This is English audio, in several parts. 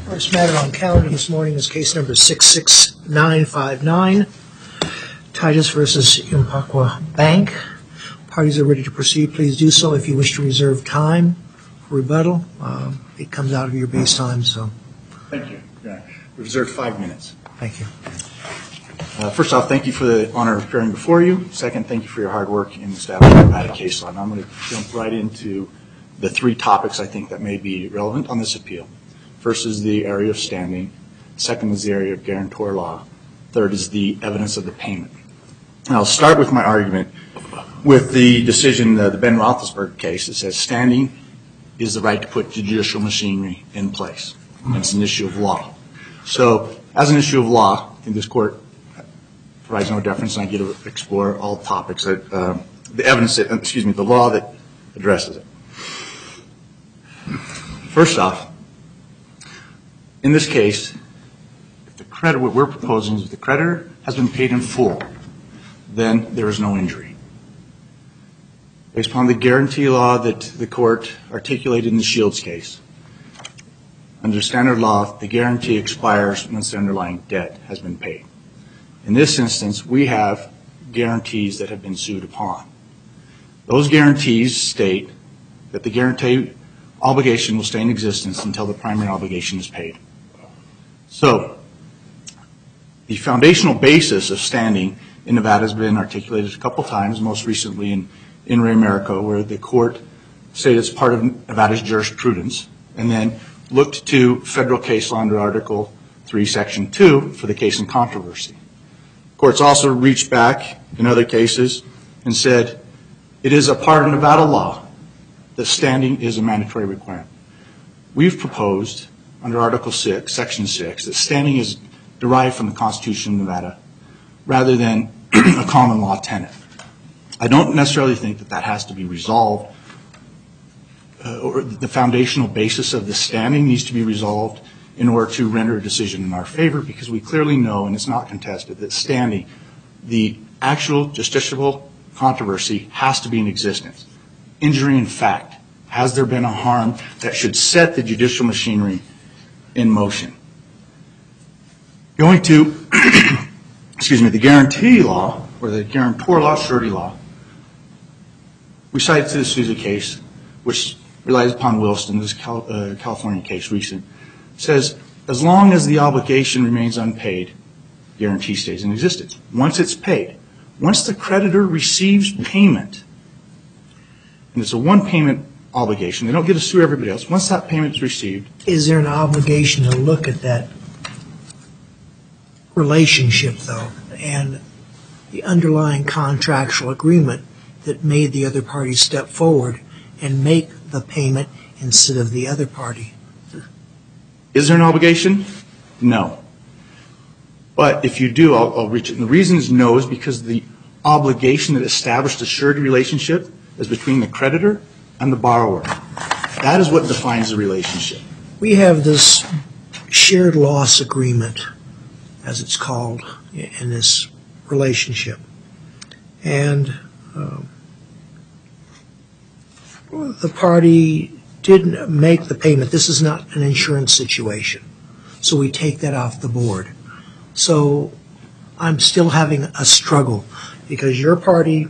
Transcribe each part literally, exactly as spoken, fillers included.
First matter on calendar this morning is case number six six nine five nine, Titus versus Umpqua Bank. Parties are ready to proceed. Please do so. If you wish to reserve time for rebuttal, uh, it comes out of your base time. So, thank you. Yeah. We reserved five minutes. Thank you. Uh, first off, thank you for the honor of appearing before you. Second, thank you for your hard work in establishing a Nevada case law. And I'm going to jump right into the three topics I think that may be relevant on this appeal. First is the area of standing. Second is the area of guarantor law. Third is the evidence of the payment. And I'll start with my argument with the decision, uh, the Ben Roethlisberger case, that says standing is the right to put judicial machinery in place. And it's an issue of law. So as an issue of law, I think this court provides no deference, and I get to explore all topics, that, uh, the evidence, that, excuse me, the law that addresses it. First off, in this case, if the creditor, what we're proposing is if the creditor has been paid in full, then there is no injury. Based upon the guarantee law that the court articulated in the Shields case, under standard law, the guarantee expires once the underlying debt has been paid. In this instance, we have guarantees that have been sued upon. Those guarantees state that the guarantee obligation will stay in existence until the primary obligation is paid. So the foundational basis of standing in Nevada has been articulated a couple times, most recently in In re America, where the court stated it's part of Nevada's jurisprudence, and then looked to federal case law under Article three, Section two for the case in controversy. Courts also reached back in other cases and said it is a part of Nevada law that standing is a mandatory requirement. We've proposed under Article six, Section six, that standing is derived from the Constitution of Nevada rather than a common law tenet. I don't necessarily think that that has to be resolved, uh, or the foundational basis of the standing needs to be resolved in order to render a decision in our favor, because we clearly know, and it's not contested, that standing, the actual justiciable controversy, has to be in existence. Injury in fact. Has there been a harm that should set the judicial machinery in motion? Going to, excuse me, the guarantee law, or the guarantor law, surety law, we cited to the Sousa case, which relies upon Wilson, this Cal, uh, California case recent, says as long as the obligation remains unpaid, guarantee stays in existence. Once it's paid, once the creditor receives payment, and it's a one payment obligation, they don't get to sue everybody else. Once that payment is received, is there an obligation to look at that relationship, though, and the underlying contractual agreement that made the other party step forward and make the payment instead of the other party? Is there an obligation? No. But if you do, I'll, I'll reach it. And the reason is no is because the obligation that established the surety relationship is between the creditor and the borrower. That is what defines the relationship. We have this shared loss agreement, as it's called, in this relationship. And um, the party didn't make the payment. This is not an insurance situation. So we take that off the board. So I'm still having a struggle because your party,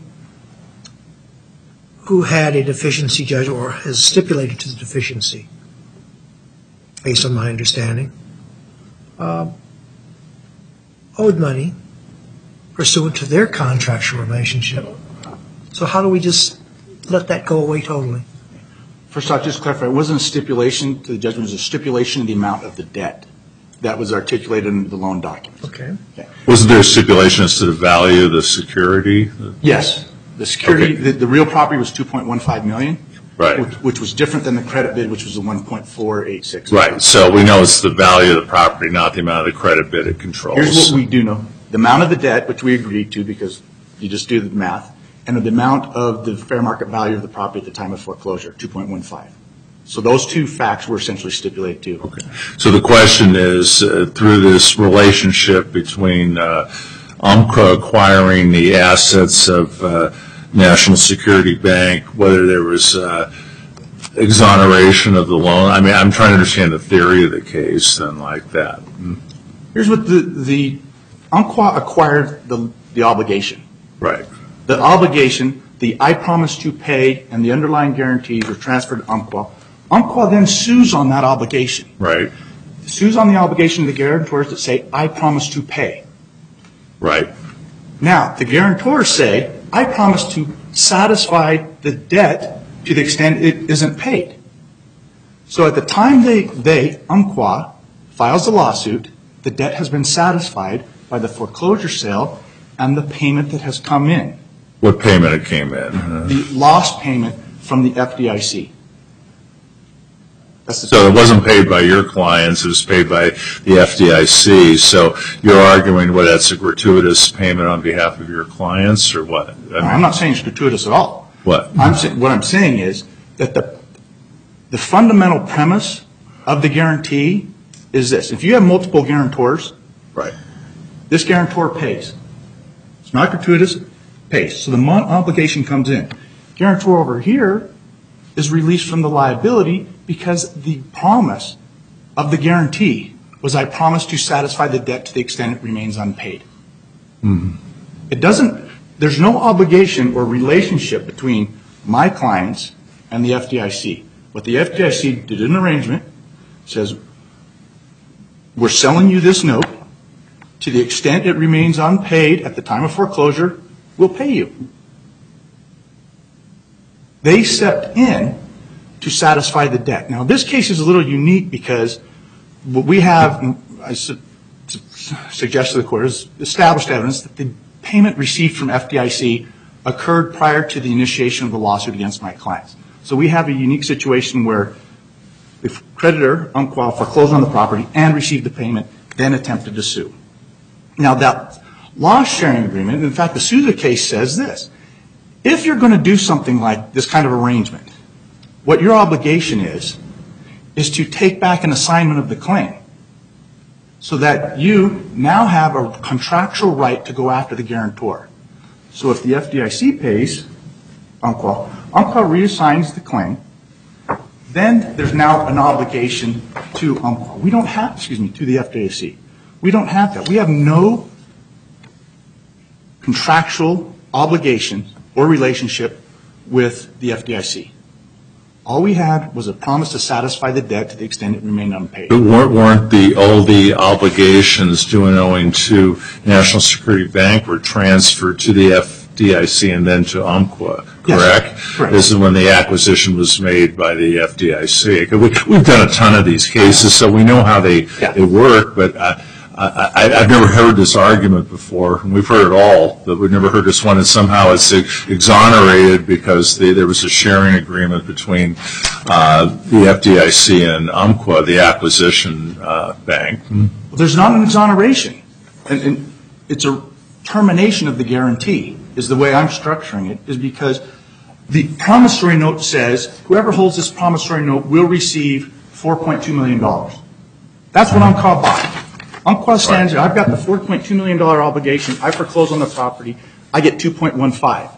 who had a deficiency judge or has stipulated to the deficiency, based on my understanding, uh, owed money pursuant to their contractual relationship. So how do we just let that go away totally? First off, just to clarify, it wasn't a stipulation to the judgment, it was a stipulation of the amount of the debt that was articulated in the loan documents. Okay. Okay. Wasn't there a stipulation as to the value of the security? Yes. The security, Okay. the, the real property was two point one five million dollars, right. which, which was different than the credit bid, which was the one point four eight six. Right. So we know it's the value of the property, not the amount of the credit bid it controls. Here's what we do know. The amount of the debt, which we agreed to because you just do the math, and the amount of the fair market value of the property at the time of foreclosure, two point one five. So those two facts were essentially stipulated too. Okay. So the question is, uh, through this relationship between uh, Umpqua acquiring the assets of uh, National Security Bank, whether there was uh, exoneration of the loan? I mean, I'm trying to understand the theory of the case and like that. Here's what the, the Umpqua acquired the, the obligation. Right. The obligation, the I promise to pay, and the underlying guarantees were transferred to Umpqua. Umpqua then sues on that obligation. Right. Sues on the obligation of the guarantors that say, I promise to pay. Right. Now, the guarantors say, I promise to satisfy the debt to the extent it isn't paid. So at the time they, they Umpqua, files the lawsuit, the debt has been satisfied by the foreclosure sale and the payment that has come in. What payment it came in? The lost payment from the F D I C. That's the So it wasn't paid by your clients, it was paid by the F D I C. So you're arguing, well, that's a gratuitous payment on behalf of your clients, or what? I mean, I'm not saying it's gratuitous at all. What? I'm saying, what I'm saying is that the, the fundamental premise of the guarantee is this. If you have multiple guarantors, Right. this guarantor pays. It's not gratuitous, pays. So the mon- obligation comes in. Guarantor over here is released from the liability because the promise of the guarantee was, I promise to satisfy the debt to the extent it remains unpaid. Mm-hmm. It doesn't, there's no obligation or relationship between my clients and the F D I C. What the F D I C did an arrangement, says, we're selling you this note. To the extent it remains unpaid at the time of foreclosure, we'll pay you. They stepped in to satisfy the debt. Now, this case is a little unique because what we have, I su- su- suggest to the court, is established evidence that the payment received from F D I C occurred prior to the initiation of the lawsuit against my clients. So we have a unique situation where the creditor, Umpqua, foreclosed on the property and received the payment, then attempted to sue. Now, that loss sharing agreement, in fact, the Souza case says this. If you're going to do something like this kind of arrangement, what your obligation is, is to take back an assignment of the claim so that you now have a contractual right to go after the guarantor. So if the F D I C pays Umpqua, Umpqua reassigns the claim, then there's now an obligation to Umpqua. We don't have, excuse me, to the F D I C. We don't have that. We have no contractual obligation or relationship with the F D I C. All we had was a promise to satisfy the debt to the extent it remained unpaid. But weren't, weren't the, all the obligations due and owing to National Security Bank were transferred to the F D I C and then to Umpqua, correct? Yes, correct. This is when the acquisition was made by the F D I C. We, we've done a ton of these cases, so we know how they, Yeah. they work, but uh, I, I, I've never heard this argument before, and we've heard it all, but we've never heard this one, and somehow it's exonerated because the, there was a sharing agreement between uh, the F D I C and Umpqua, the acquisition uh, bank. Well, there's not an exoneration. And, and it's a termination of the guarantee is the way I'm structuring it, is because the promissory note says whoever holds this promissory note will receive four point two million dollars. That's what Umpqua bought. Umpqua stands there, I've got the four point two million dollars obligation, I foreclose on the property, I get two point one five.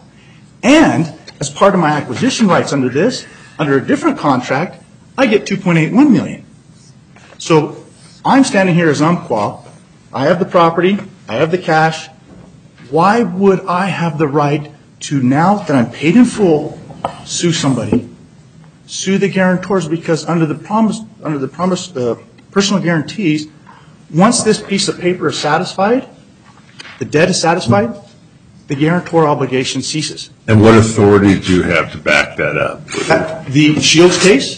And as part of my acquisition rights under this, under a different contract, I get two point eight one million dollars. So I'm standing here as Umpqua, I have the property, I have the cash. Why would I have the right to, now that I'm paid in full, sue somebody? Sue the guarantors, because under the promise, under the promise, uh, personal guarantees, once this piece of paper is satisfied, the debt is satisfied, the guarantor obligation ceases. And what authority do you have to back that up? The Shields case,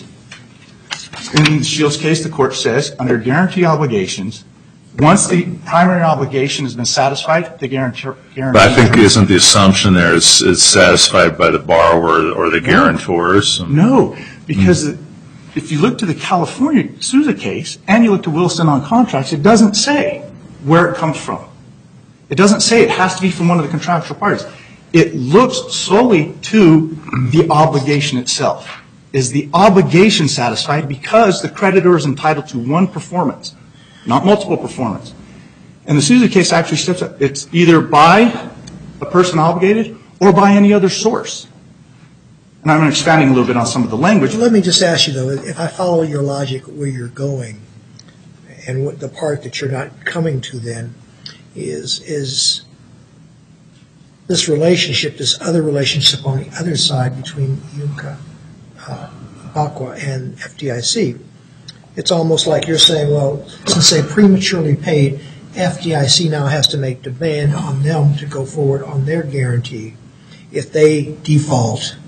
in the Shields case, the court says, under guarantee obligations, once the primary obligation has been satisfied, the guarantor. But I think isn't the assumption there is it's satisfied by the borrower or the guarantors? No, because if you look to the California Souza case and you look to Wilson on contracts, it doesn't say where it comes from. It doesn't say it has to be from one of the contractual parties. It looks solely to the obligation itself. Is the obligation satisfied because the creditor is entitled to one performance, not multiple performance? And the Souza case actually steps up. It's either by a person obligated or by any other source. And I'm expanding a little bit on some of the language. Let me just ask you, though, if I follow your logic where you're going, and what the part that you're not coming to then is, is this relationship, this other relationship on the other side between Umpqua, uh, Aqua and F D I C. It's almost like you're saying, well, since they prematurely paid, F D I C now has to make demand on them to go forward on their guarantee. If they default,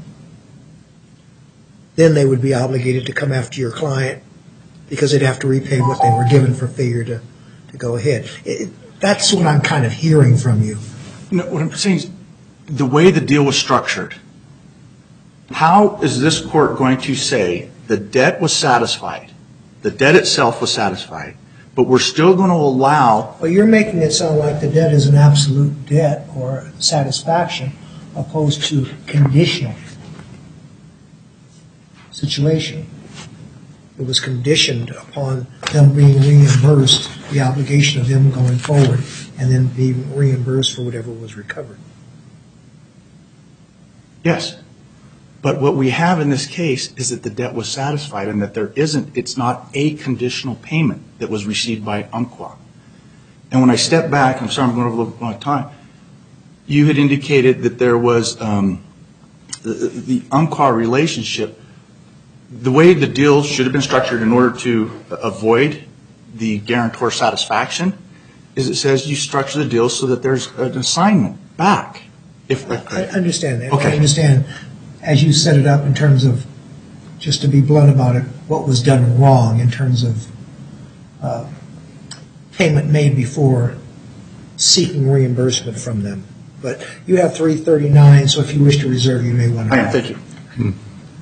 then they would be obligated to come after your client because they'd have to repay what they were given for failure to, to go ahead. It, that's what I'm kind of hearing from you. No, what I'm saying is the way the deal was structured, how is this court going to say the debt was satisfied, the debt itself was satisfied, but we're still going to allow... Well, you're making it sound like the debt is an absolute debt or satisfaction opposed to conditional situation. It was conditioned upon them being reimbursed, the obligation of them going forward, and then being reimbursed for whatever was recovered. Yes. But what we have in this case is that the debt was satisfied and that there isn't, it's not a conditional payment that was received by Umpqua. And when I step back, I'm sorry I'm going over a little bit of time, you had indicated that there was um, the, the Umpqua relationship. The way the deal should have been structured in order to avoid the guarantor satisfaction is it says you structure the deal so that there's an assignment back. If I understand that. Okay. I understand, as you set it up in terms of, just to be blunt about it, what was done wrong in terms of uh, payment made before seeking reimbursement from them. But you have three thirty-nine, so if you wish to reserve, you may want to. I am. Thank you. Hmm.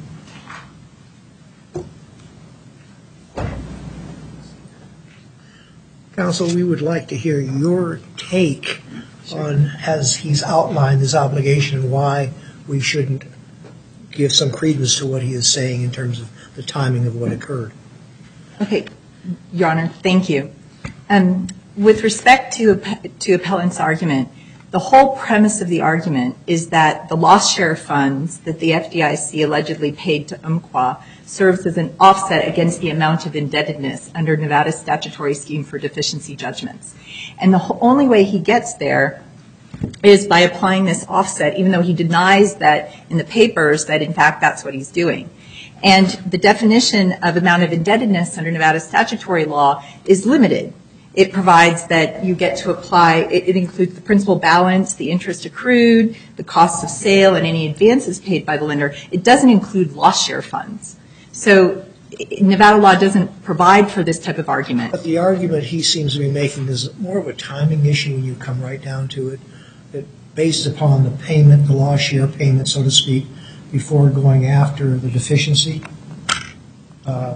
Counsel, we would like to hear your take on, as he's outlined this obligation, and why we shouldn't give some credence to what he is saying in terms of the timing of what occurred. Okay, Your Honor, thank you. Um, with respect to, to appellant's argument, the whole premise of the argument is that the loss share funds that the F D I C allegedly paid to Umpqua serves as an offset against the amount of indebtedness under Nevada's statutory scheme for deficiency judgments. And the only way he gets there is by applying this offset, even though he denies that in the papers that, in fact, that's what he's doing. And the definition of amount of indebtedness under Nevada statutory law is limited. It provides that you get to apply, it, it includes the principal balance, the interest accrued, the costs of sale, and any advances paid by the lender. It doesn't include loss share funds. So Nevada law doesn't provide for this type of argument. But the argument he seems to be making is more of a timing issue when you come right down to it, that based upon the payment, the loss share payment, so to speak, before going after the deficiency, uh,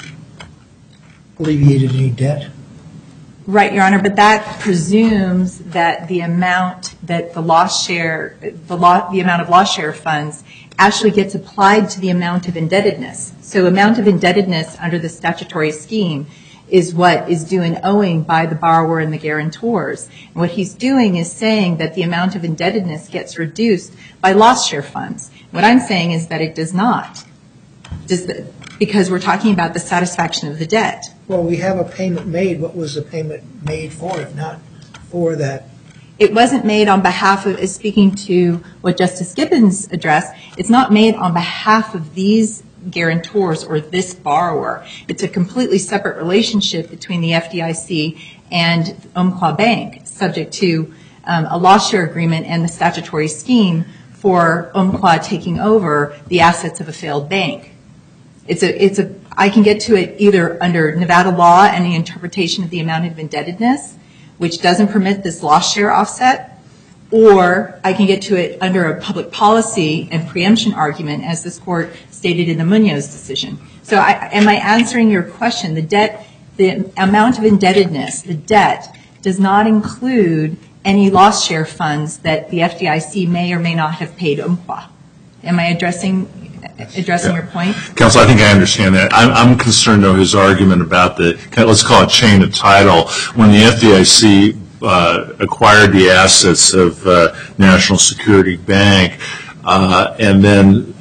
alleviated any debt. Right, Your Honor, but that presumes that the amount that the loss share, the, law, the amount of loss share funds actually gets applied to the amount of indebtedness. So amount of indebtedness under the statutory scheme is what is due and owing by the borrower and the guarantors. And what he's doing is saying that the amount of indebtedness gets reduced by loss share funds. What I'm saying is that it does not, does the, because we're talking about the satisfaction of the debt. Well, we have a payment made. What was the payment made for, if not for that? It wasn't made on behalf of, speaking to what Justice Gibbons addressed, it's not made on behalf of these guarantors or this borrower. It's a completely separate relationship between the F D I C and Umpqua Bank, subject to um, a loss share agreement and the statutory scheme for Umpqua taking over the assets of a failed bank. It's a, it's a, I can get to it either under Nevada law and the interpretation of the amount of indebtedness, which doesn't permit this loss share offset, or I can get to it under a public policy and preemption argument, as this court stated in the Munoz decision. So I, am I answering your question? The debt, the amount of indebtedness, the debt, does not include any loss share funds that the F D I C may or may not have paid Umpqua. Am I addressing addressing yeah. your point? Counsel, I think I understand that. I'm, I'm concerned, though, his argument about the, let's call it chain of title. When the F D I C uh, acquired the assets of uh, National Security Bank, uh, and then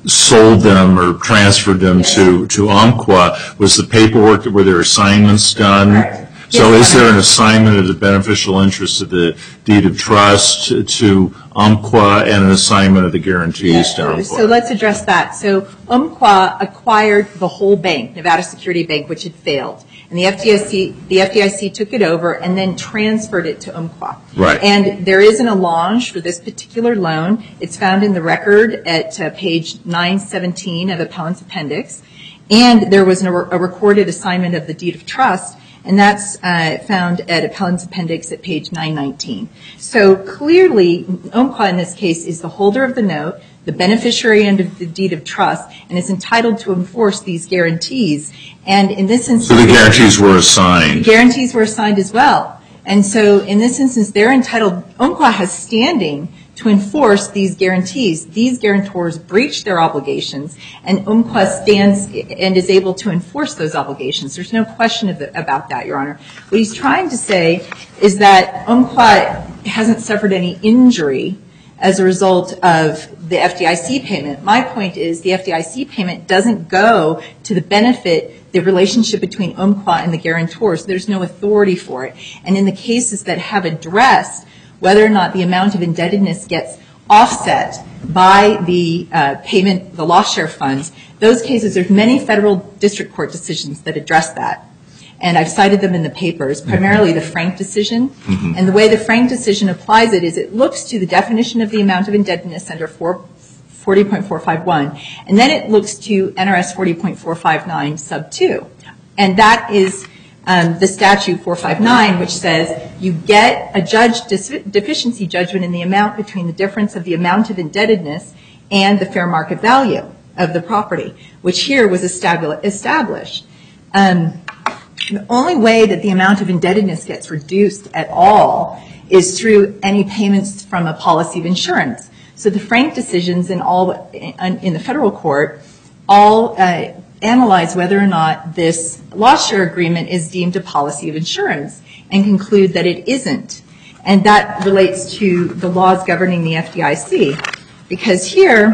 sold them or transferred them to, to Umpqua, was the paperwork, were there assignments done? Correct. So Yes, is there an assignment of the beneficial interest of the deed of trust to, to Umpqua and an assignment of the guarantees to Umpqua? So let's address that. So Umpqua acquired the whole bank, Nevada Security Bank, which had failed. And the F D I C, the F D I C took it over and then transferred it to Umpqua. Right. And there is an allonge for this particular loan. It's found in the record at uh, page nine seventeen of Appellant's Appendix. And there was an, a recorded assignment of the deed of trust, and that's uh, found at Appellant's Appendix at page nine nineteen. So clearly, Umpqua in this case is the holder of the note, the beneficiary under the deed of trust, and is entitled to enforce these guarantees. And in this instance, So the guarantees were assigned. guarantees were assigned as well. And so in this instance, they're entitled, Umpqua has standing to enforce these guarantees. These guarantors breached their obligations, and Umpqua stands and is able to enforce those obligations. There's no question of the, about that, Your Honor. What he's trying to say is that Umpqua hasn't suffered any injury as a result of the F D I C payment. My point is the F D I C payment doesn't go to the benefit the relationship between Umpqua and the guarantors. There's no authority for it. And in the cases that have addressed whether or not the amount of indebtedness gets offset by the uh, payment, the loss share funds, those cases, there's many federal district court decisions that address that. And I've cited them in the papers, primarily the Frank decision. Mm-hmm. And the way the Frank decision applies it is it looks to the definition of the amount of indebtedness under forty point four five one, and then it looks to N R S forty point four five nine sub two. And that is um, the statute four five nine, which says you get a judge deficiency judgment in the amount between the difference of the amount of indebtedness and the fair market value of the property, which here was established. Um, The only way that the amount of indebtedness gets reduced at all is through any payments from a policy of insurance. So the Frank decisions in all in the federal court all uh, analyze whether or not this loss share agreement is deemed a policy of insurance and conclude that it isn't. And that relates to the laws governing the F D I C, because here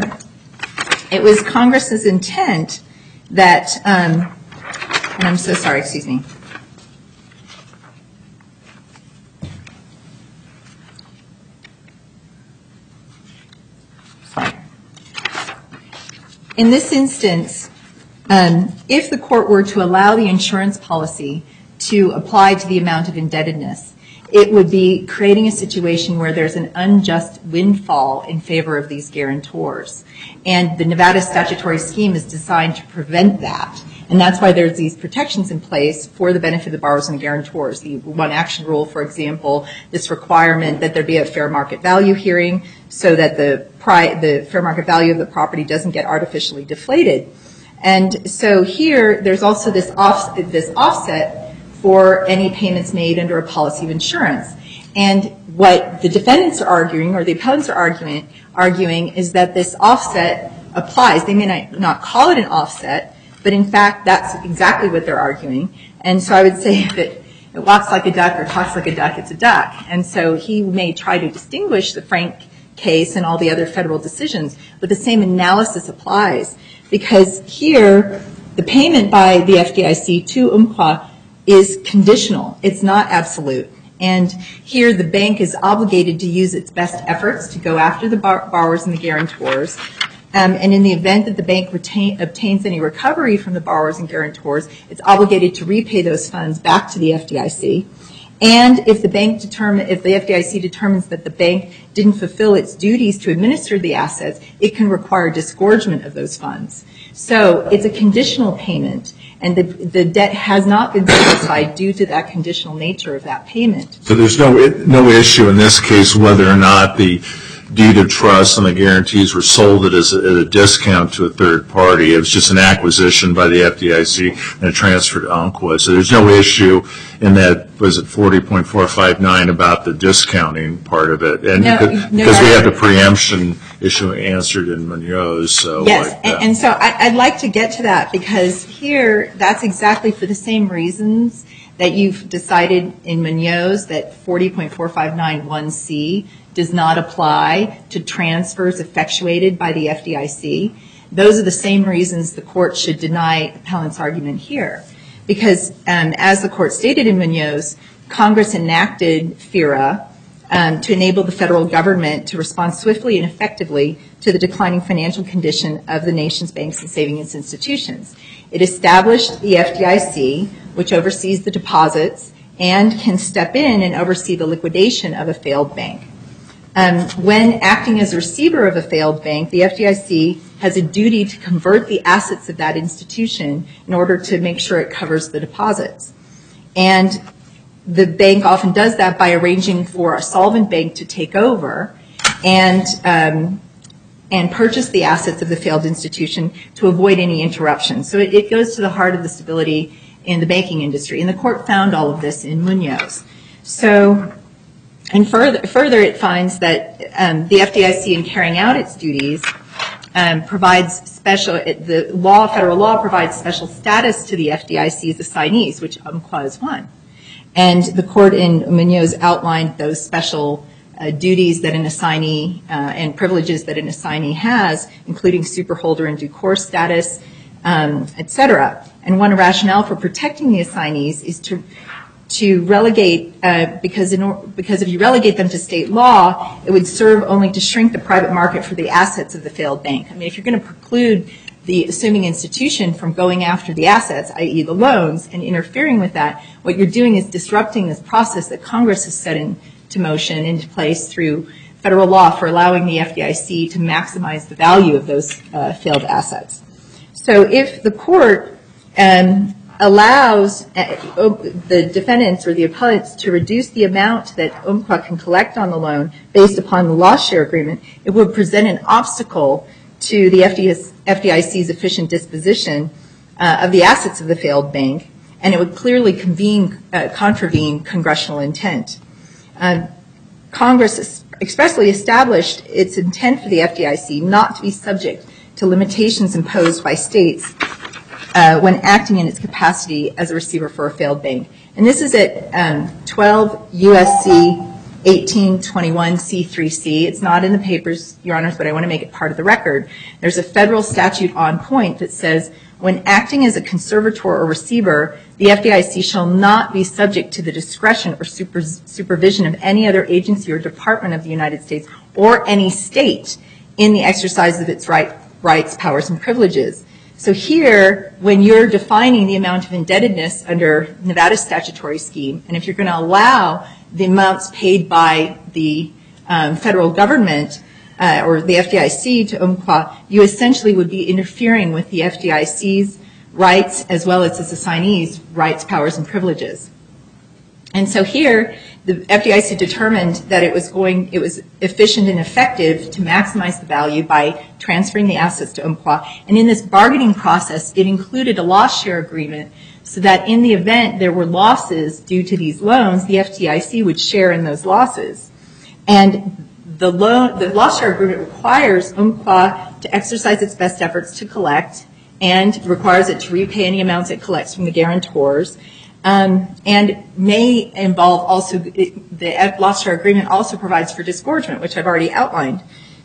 it was Congress's intent that um, and I'm so sorry, excuse me. Sorry. In this instance, um, if the court were to allow the insurance policy to apply to the amount of indebtedness, it would be creating a situation where there's an unjust windfall in favor of these guarantors. And the Nevada statutory scheme is designed to prevent that. And that's why there's these protections in place for the benefit of the borrowers and the guarantors. The one action rule, for example, this requirement that there be a fair market value hearing so that the, pri- the fair market value of the property doesn't get artificially deflated. And so here, there's also this, off- this offset for any payments made under a policy of insurance. And what the defendants are arguing, or the appellants are arguing, arguing is that this offset applies. They may not, not call it an offset, but in fact, that's exactly what they're arguing. And so I would say that it walks like a duck or talks like a duck, it's a duck. And so he may try to distinguish the Frank case and all the other federal decisions, but the same analysis applies. Because here, the payment by the F D I C to Umpqua is conditional. It's not absolute. And here, the bank is obligated to use its best efforts to go after the bar- borrowers and the guarantors. Um, and in the event that the bank retain, obtains any recovery from the borrowers and guarantors, it's obligated to repay those funds back to the F D I C. And if the bank determine, if the F D I C determines that the bank didn't fulfill its duties to administer the assets, it can require disgorgement of those funds. So it's a conditional payment, and the, the debt has not been satisfied due to that conditional nature of that payment. So there's no no issue in this case whether or not the deed of trust and the guarantees were sold at a, at a discount to a third party. It was just an acquisition by the F D I C and a transfer to Umpqua. So there's no issue in that, was it forty point four five nine about the discounting part of it? And no, because, no, because we have the preemption issue answered in Munoz. So yes, like and, and so I, I'd like to get to that, because here that's exactly for the same reasons that you've decided in Munoz that forty point four five nine one C does not apply to transfers effectuated by the F D I C. those are the same reasons the court should deny appellant's argument here. Because um, as the court stated in Munoz, Congress enacted FERA um, to enable the federal government to respond swiftly and effectively to the declining financial condition of the nation's banks and savings institutions. It established the F D I C, which oversees the deposits and can step in and oversee the liquidation of a failed bank. Um, when acting as a receiver of a failed bank, the F D I C has a duty to convert the assets of that institution in order to make sure it covers the deposits. And the bank often does that by arranging for a solvent bank to take over and um, and purchase the assets of the failed institution to avoid any interruption. So it, it goes to the heart of the stability in the banking industry. And the court found all of this in Munoz. So, and further, further it finds that um, the F D I C, in carrying out its duties, um, provides special, the law, federal law provides special status to the F D I C's assignees, which Umpqua is one. And the court in Munoz outlined those special uh, duties that an assignee uh, and privileges that an assignee has, including superholder and due course status, um, et cetera. And one rationale for protecting the assignees is to to relegate, uh, because in or, because if you relegate them to state law, it would serve only to shrink the private market for the assets of the failed bank. I mean, if you're going to preclude the assuming institution from going after the assets, that is the loans, and interfering with that, what you're doing is disrupting this process that Congress has set into motion, into place through federal law for allowing the F D I C to maximize the value of those uh, failed assets. So if the court um, allows uh, the defendants or the appellants to reduce the amount that Umpqua can collect on the loan based upon the loss share agreement, it would present an obstacle to the F D I C's efficient disposition uh, of the assets of the failed bank, and it would clearly convene, uh, contravene congressional intent. Uh, Congress expressly established its intent for the F D I C not to be subject to limitations imposed by states uh, when acting in its capacity as a receiver for a failed bank. And this is at um, twelve U S C eighteen twenty-one C three C. It's not in the papers, Your Honors, but I want to make it part of the record. There's a federal statute on point that says when acting as a conservator or receiver, the F D I C shall not be subject to the discretion or super, supervision of any other agency or department of the United States or any state in the exercise of its right, rights, powers, and privileges. So here, when you're defining the amount of indebtedness under Nevada's statutory scheme, and if you're going to allow the amounts paid by the um, federal government uh, or the F D I C to Umpqua, you essentially would be interfering with the F D I C's rights as well as its assignees' rights, powers, and privileges. And so here, the F D I C determined that it was going, it was efficient and effective to maximize the value by transferring the assets to Umpqua. And in this bargaining process, it included a loss share agreement so that in the event there were losses due to these loans, the F D I C would share in those losses. And the loan, the loss share agreement requires Umpqua to exercise its best efforts to collect and requires it to repay any amounts it collects from the guarantors. Um, and may involve also, it, the loss share agreement also provides for disgorgement, which I've already outlined.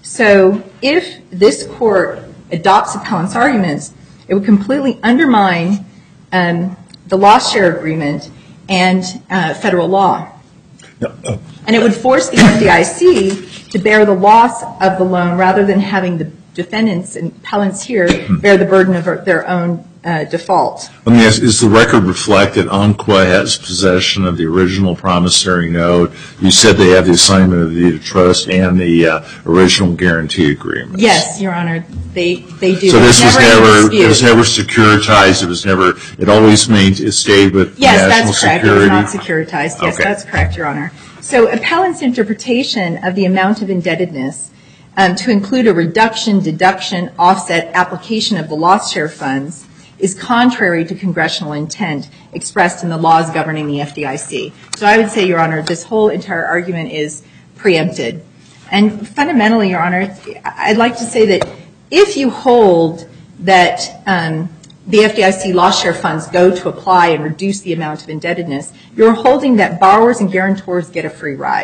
So if this court adopts appellant's arguments, it would completely undermine um, the loss share agreement and uh, federal law. No, uh, and it would force the F D I C to bear the loss of the loan rather than having the defendants and appellants here bear the burden of their own Uh, default. Let me ask, is the record reflect that Umpqua has possession of the original promissory note? You said they have the assignment of the deed of trust and the uh, original guarantee agreement. Yes, Your Honor, they they do. So this was never, never it was never securitized. It was never. It always means it stayed with yes, national that's correct. security. It was not securitized. Yes, okay. That's correct, Your Honor. So appellant's interpretation of the amount of indebtedness um, to include a reduction, deduction, offset, application of the loss share funds is contrary to congressional intent expressed in the laws governing the F D I C. So I would say, Your Honor, this whole entire argument is preempted. And fundamentally, Your Honor, I'd like to say that if you hold that um, the F D I C loss share funds go to apply and reduce the amount of indebtedness, you're holding that borrowers and guarantors get a free ride.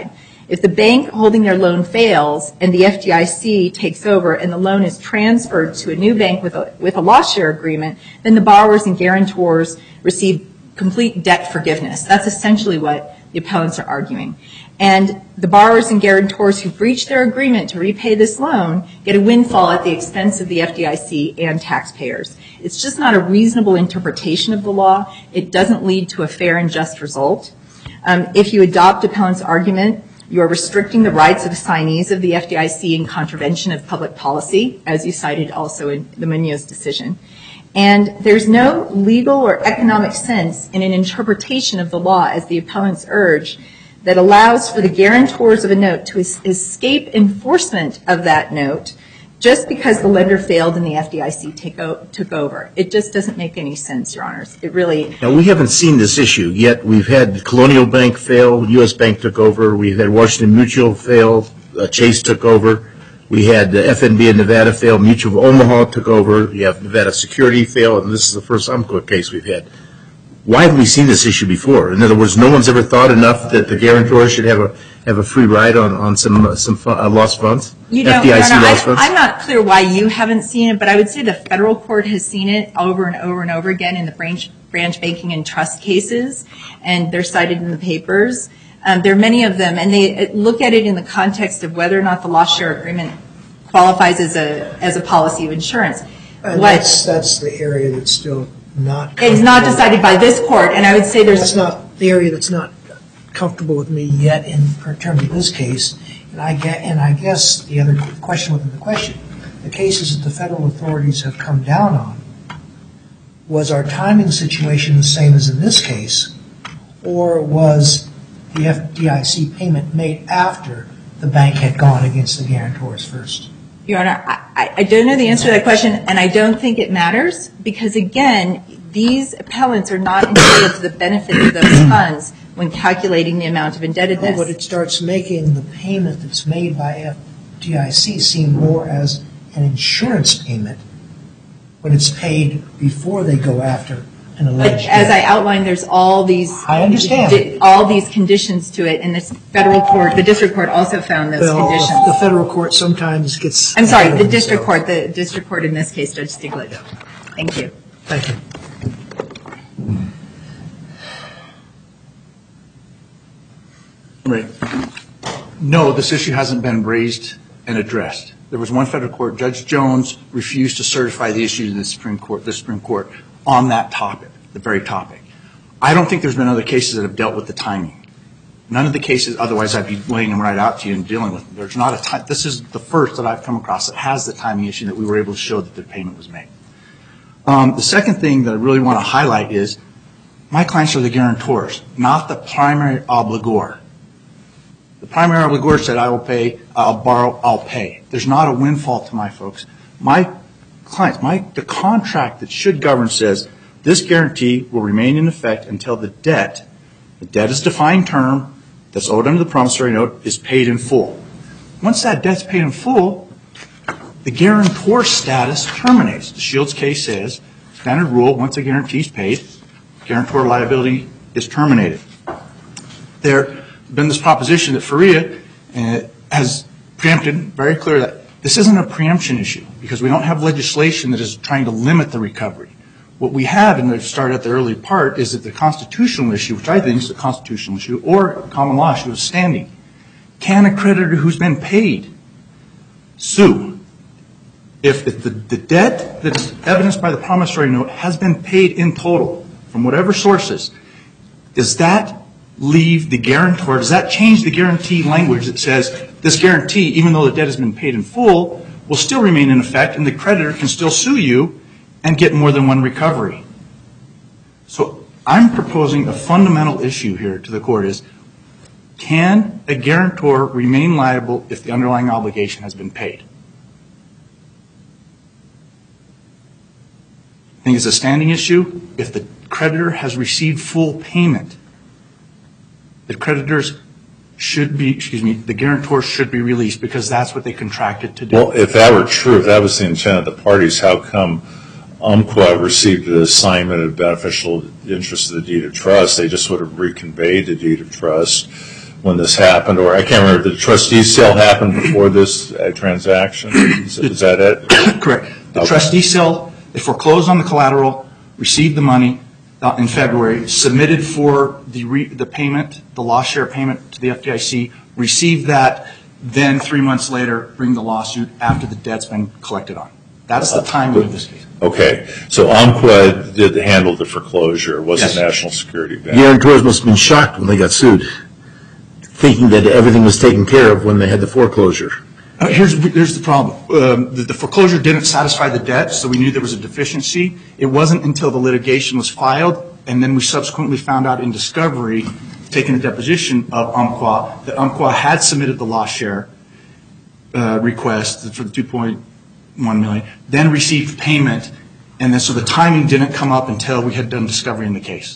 If the bank holding their loan fails and the F D I C takes over and the loan is transferred to a new bank with a, with a loss share agreement, then the borrowers and guarantors receive complete debt forgiveness. That's essentially what the appellants are arguing. And the borrowers and guarantors who breach their agreement to repay this loan get a windfall at the expense of the F D I C and taxpayers. It's just not a reasonable interpretation of the law. It doesn't lead to a fair and just result. Um, if you adopt appellant's argument, you are restricting the rights of assignees of the F D I C in contravention of public policy, as you cited also in the Munoz decision. And there's no legal or economic sense in an interpretation of the law, as the appellants urge, that allows for the guarantors of a note to es- escape enforcement of that note just because the lender failed and the F D I C take o- took over. It just doesn't make any sense, Your Honors. It really... Now, we haven't seen this issue yet. We've had Colonial Bank fail, U S Bank took over, we've had Washington Mutual fail, uh, Chase took over, we had uh, F N B and Nevada fail, Mutual of Omaha took over, you have Nevada Security fail, and this is the first Umpqua case we've had. Why haven't we seen this issue before? In other words, no one's ever thought enough that the guarantor should have a have a free ride on on some uh, some uh, lost funds, you know, F D I C no, no, lost I, funds. I'm not clear why you haven't seen it, but I would say the federal court has seen it over and over and over again in the branch branch banking and trust cases, and they're cited in the papers. Um, there are many of them, and they look at it in the context of whether or not the loss share agreement qualifies as a as a policy of insurance. And what, that's, that's the area that's still not... It's not decided by this court, and I would say there's... That's not the area that's not comfortable with me yet in terms of this case. And I, get, and I guess the other question within the question, the cases that the federal authorities have come down on, was our timing situation the same as in this case, or was the F D I C payment made after the bank had gone against the guarantors first? Your Honor, I, I don't know the answer to that question, and I don't think it matters, because again, these appellants are not entitled to the benefit of those funds when calculating the amount of indebtedness. But it starts making the payment that's made by F D I C seem more as an insurance payment when it's paid before they go after an alleged But as I debt. outlined, there's all these I understand. di- all these conditions to it, and this federal court, the district court also found those Well, conditions. the federal court sometimes gets... I'm sorry, ahead the of district themselves. court, the district court in this case, Judge Stiglitz. Thank you. Thank you. Right. No, this issue hasn't been raised and addressed. There was one federal court, Judge Jones refused to certify the issue to the Supreme Court, the Supreme Court on that topic, the very topic. I don't think there's been other cases that have dealt with the timing. None of the cases, otherwise I'd be laying them right out to you and dealing with them. There's not a time, this is the first that I've come across that has the timing issue that we were able to show that the payment was made. Um, the second thing that I really want to highlight is my clients are the guarantors, not the primary obligor. The primary obligor said, I will pay, I'll borrow, I'll pay. There's not a windfall to my folks. My clients, my, the contract that should govern says this guarantee will remain in effect until the debt, the debt is a defined term that's owed under the promissory note, is paid in full. Once that debt's paid in full, the guarantor status terminates. The Shields case says, standard rule, once a guarantee is paid, guarantor liability is terminated. There been this proposition that Faria uh, has preempted very clear that this isn't a preemption issue because we don't have legislation that is trying to limit the recovery. What we have, and I've started at the early part, is that the constitutional issue, which I think is a constitutional issue, or common law issue, is standing. Can a creditor who's been paid sue if the, the debt that is evidenced by the promissory note has been paid in total from whatever sources? Does that leave the guarantor, does that change the guarantee language that says this guarantee, even though the debt has been paid in full, will still remain in effect and the creditor can still sue you and get more than one recovery? So I'm proposing a fundamental issue here to the court is, can a guarantor remain liable if the underlying obligation has been paid? I think it's a standing issue. If the creditor has received full payment, the creditors should be, excuse me, the guarantor should be released because that's what they contracted to do. Well, if that were true, if that was the intent of the parties, how come Umpqua received the assignment of beneficial interest of the deed of trust? They just would have reconveyed the deed of trust when this happened, or I can't remember, the trustee sale happened before this uh, transaction? Is, is that it? Correct. The Okay. trustee sale, they foreclosed on the collateral, received the money uh, in February, submitted for the re, the payment, the loss share payment to the F D I C, received that, then three months later bring the lawsuit after the debt's been collected on. That's the timing of this case. Okay, so Umpqua did handle the foreclosure, it wasn't Yes. National Security Bank. Guarantors must have been shocked when they got sued, thinking that everything was taken care of when they had the foreclosure. Uh, Here's, here's the problem. Um, The the foreclosure didn't satisfy the debt, so we knew there was a deficiency. It wasn't until the litigation was filed, and then we subsequently found out in discovery, taking a deposition of Umpqua, that Umpqua had submitted the loss share uh, request for the two point one million, then received payment, and then so the timing didn't come up until we had done discovery in the case.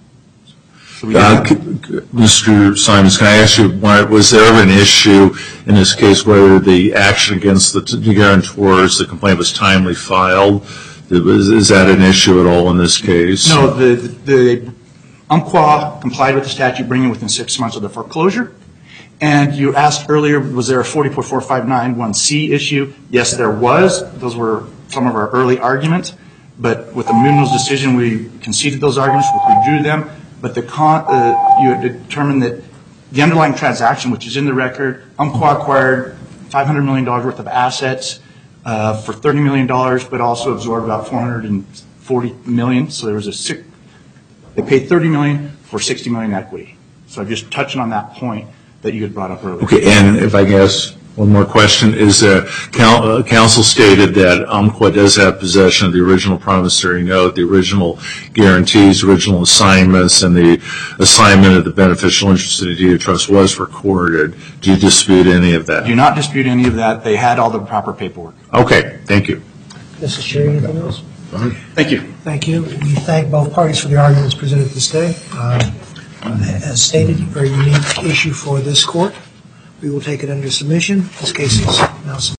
So we Uh, didn't- c- c- Mister Simons, can I ask you, why- was there ever an issue in this case whether the action against the t- guarantors, the complaint was timely filed? Is is that an issue at all in this case? No, the, the Umpqua complied with the statute, bringing within six months of the foreclosure. And you asked earlier, was there a forty point four five nine one C issue? Yes, there was. Those were some of our early arguments. But with the Munoz decision, we conceded those arguments, we withdrew them. But the con, uh, you had determined that the underlying transaction, which is in the record, Umpqua acquired five hundred million dollars worth of assets uh, for thirty million dollars, but also absorbed about four hundred forty million dollars. So there was a six, they paid thirty million dollars for sixty million dollars equity. So I'm just touching on that point that you had brought up earlier. Okay, and if I can ask one more question, is uh, coun- uh, counsel stated that Umpqua does have possession of the original promissory note, the original guarantees, original assignments, and the assignment of the beneficial interest in the deed of trust was recorded. Do you dispute any of that? Do not dispute any of that. They had all the proper paperwork. Okay, thank you. Missus Cherry, anything else? Thank you. Thank you. We thank both parties for the arguments presented this day. Um, As stated, a very unique issue for this court. We will take it under submission. This case is now submitted.